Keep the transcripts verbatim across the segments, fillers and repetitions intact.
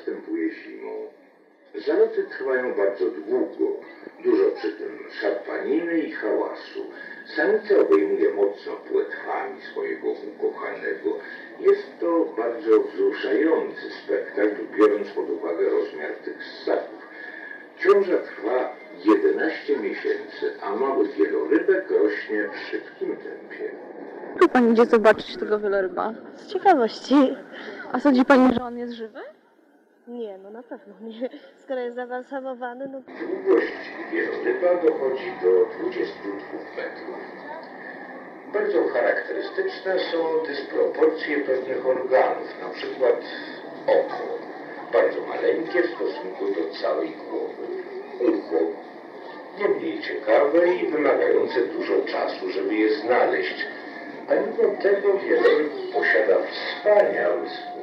następuje zimą. Zaloty trwają bardzo długo, dużo przy tym szarpaniny i hałasu. Samica obejmuje mocno płetwami swojego ukochanego. Jest to bardzo wzruszający spektakl, biorąc pod uwagę rozmiar tych ssadów. Ciąża trwa jedenaście miesięcy, a mały wielorybek rośnie w szybkim tempie. Tu pani idzie zobaczyć tego wieloryba. Z ciekawości. A sądzi pani, że on jest żywy? Nie, no na pewno nie. Skoro jest zaawansowany, no... Długość wieloryba dochodzi do dwudziestu dwóch metrów. Bardzo charakterystyczne są dysproporcje pewnych organów, na przykład oko, bardzo maleńkie w stosunku do całej głowy, ucho, nie mniej ciekawe i wymagające dużo czasu, żeby je znaleźć, a mimo tego wieloryb posiada wspaniały słuch.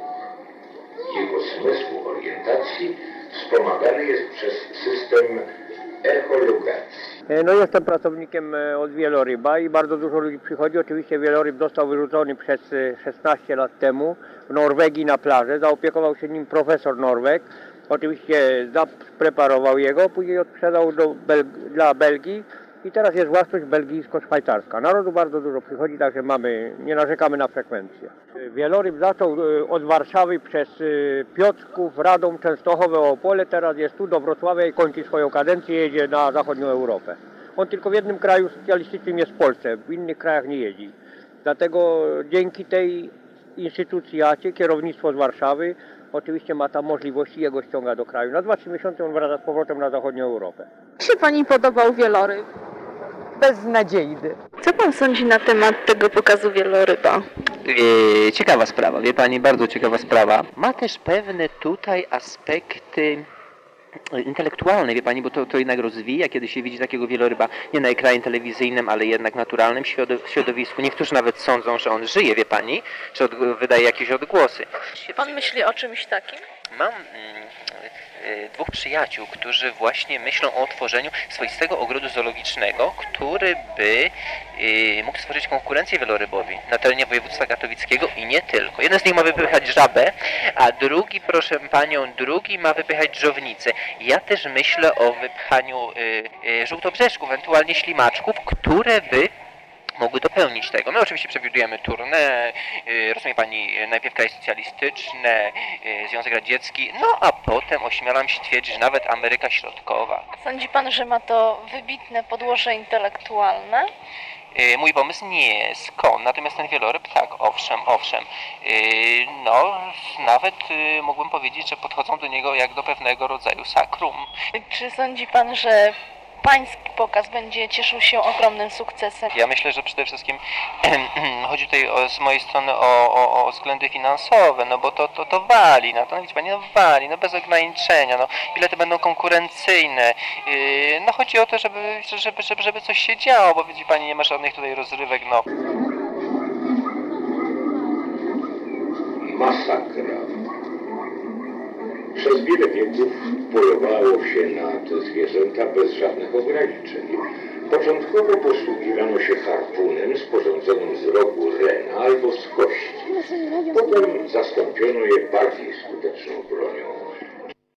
Jego zmysł orientacji wspomagany jest przez system echolokacji. No jestem pracownikiem od wieloryba i bardzo dużo ludzi przychodzi. Oczywiście wieloryb został wyrzucony przez szesnaście lat temu w Norwegii na plażę. Zaopiekował się nim profesor Norweg. Oczywiście zapreparował jego, później odsprzedał do Bel- dla Belgii i teraz jest własność belgijsko-szwajcarska. Narodu bardzo dużo przychodzi, także mamy, nie narzekamy na frekwencję. Wieloryb zaczął od Warszawy przez Piotrków, Radom, Częstochowę, Opole, teraz jest tu do Wrocławia i kończy swoją kadencję, jedzie na zachodnią Europę. On tylko w jednym kraju socjalistycznym jest w Polsce, w innych krajach nie jeździ. Dlatego dzięki tej instytucji ACIE, kierownictwo z Warszawy, oczywiście ma tam możliwości, jego ściąga do kraju. Na dwa trzy miesiące on wraca z powrotem na zachodnią Europę. Jak się pani podobał wieloryb? Beznadziejny. Co pan sądzi na temat tego pokazu wieloryba? Yy, ciekawa sprawa, wie pani, bardzo ciekawa sprawa. Ma też pewne tutaj aspekty intelektualne, wie pani, bo to, to jednak rozwija, kiedy się widzi takiego wieloryba nie na ekranie telewizyjnym, ale jednak w naturalnym środowisku. Niektórzy nawet sądzą, że on żyje, wie pani, że od, wydaje jakieś odgłosy. Pan myśli o czymś takim? Mam mm, y, dwóch przyjaciół, którzy właśnie myślą o otworzeniu swoistego ogrodu zoologicznego, który by y, mógł stworzyć konkurencję wielorybowi na terenie województwa katowickiego i nie tylko. Jeden z nich ma wypychać żabę, a drugi, proszę panią, drugi ma wypychać dżownicę. Ja też myślę o wypchaniu y, y, żółtobrzeszków, ewentualnie ślimaczków, które by mogły dopełnić tego. My oczywiście przewidujemy turnę, yy, rozumie pani, najpierw kraje socjalistyczne, yy, Związek Radziecki, no a potem ośmielam się twierdzić, że nawet Ameryka Środkowa. Sądzi pan, że ma to wybitne podłoże intelektualne? Yy, mój pomysł nie jest skąd, natomiast ten wieloryb, tak, owszem, owszem. Yy, no, nawet yy, mógłbym powiedzieć, że podchodzą do niego jak do pewnego rodzaju sakrum. Czy sądzi pan, że pański pokaz będzie cieszył się ogromnym sukcesem? Ja myślę, że przede wszystkim chodzi tutaj o, z mojej strony o, o, o względy finansowe, no bo to, to, to wali, no to no, widzi pani, no wali, no bez ograniczenia, no bilety będą konkurencyjne, yy, no chodzi o to, żeby, żeby, żeby, żeby coś się działo, bo widzi pani, nie ma żadnych tutaj rozrywek, no. Masakra. Przez wiele wieków polowało się na te zwierzęta bez żadnych ograniczeń. Początkowo posługiwano się harpunem sporządzonym z rogu rena albo z kości. Potem zastąpiono je bardziej skutecznymi